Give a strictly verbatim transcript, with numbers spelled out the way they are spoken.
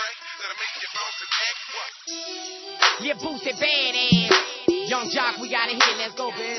that'll make you bounce and act what? Yeah, Boosie badass. Young Jock, we gotta hit. Let's go, bitch.